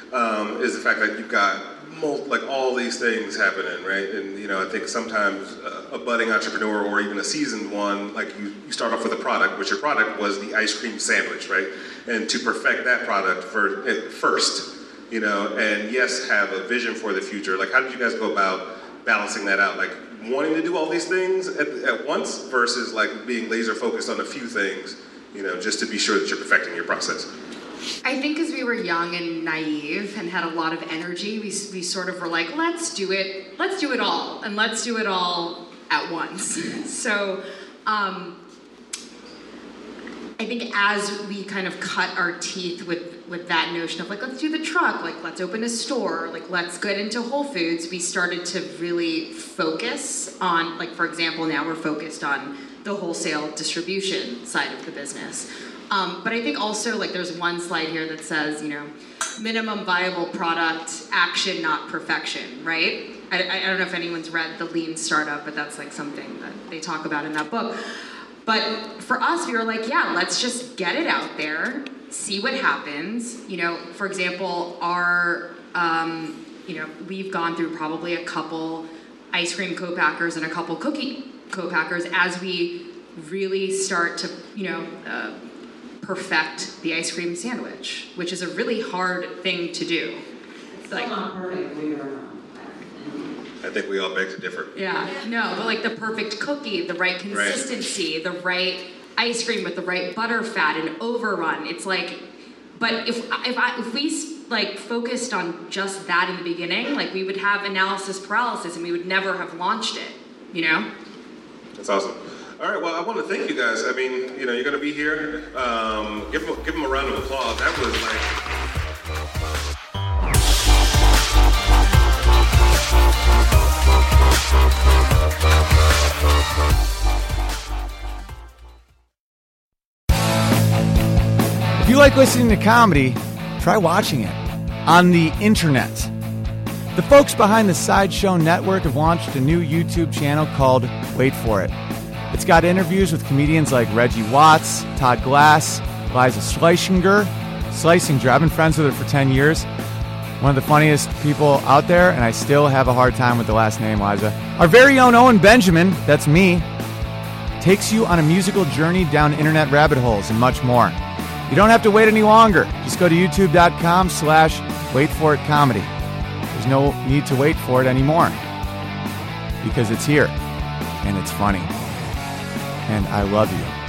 um, is the fact that you've got mul- like all these things happening, right? And you know, I think sometimes a, a budding entrepreneur or even a seasoned one, like you, you start off with a product, which your product was the ice cream sandwich, right? And to perfect that product for at first, you know, and yes, have a vision for the future. Like, how did you guys go about balancing that out? Like, wanting to do all these things at, at once versus like being laser focused on a few things, you know, just to be sure that you're perfecting your process. I think because we were young and naive and had a lot of energy, we, we sort of were like, let's do it, let's do it all, and let's do it all at once. So um, I think as we kind of cut our teeth with, with that notion of like, let's do the truck, like let's open a store, like let's get into Whole Foods, we started to really focus on, like for example, now we're focused on the wholesale distribution side of the business. Um, but I think also, like, there's one slide here that says, you know, minimum viable product, action, not perfection, right? I, I don't know if anyone's read The Lean Startup, but that's like something that they talk about in that book. But for us, we were like, yeah, let's just get it out there, see what happens. You know, for example, our, um, you know, we've gone through probably a couple ice cream co-packers and a couple cookie co-packers as we really start to, you know, uh, perfect the ice cream sandwich, which is a really hard thing to do. It's like, not perfect, we are not. I think we all beg to differ. Yeah, no, but like the perfect cookie, the right consistency, the right ice cream with the right butter fat and overrun. It's like, but if if I if we like focused on just that in the beginning, like we would have analysis paralysis and we would never have launched it, you know? That's awesome. All right, well, I want to thank you guys. I mean, you know, you're going to be here. Um, give them, give them a round of applause. That was like... If you like listening to comedy, try watching it on the internet. The folks behind the Sideshow Network have launched a new YouTube channel called Wait For It. It's got interviews with comedians like Reggie Watts, Todd Glass, Liza Schlesinger. Schlesinger, I've been friends with her for ten years. One of the funniest people out there, and I still have a hard time with the last name, Liza. Our very own Owen Benjamin, that's me, takes you on a musical journey down internet rabbit holes and much more. You don't have to wait any longer. Just go to youtube.com slash wait for it comedy. There's no need to wait for it anymore because it's here and it's funny. And I love you.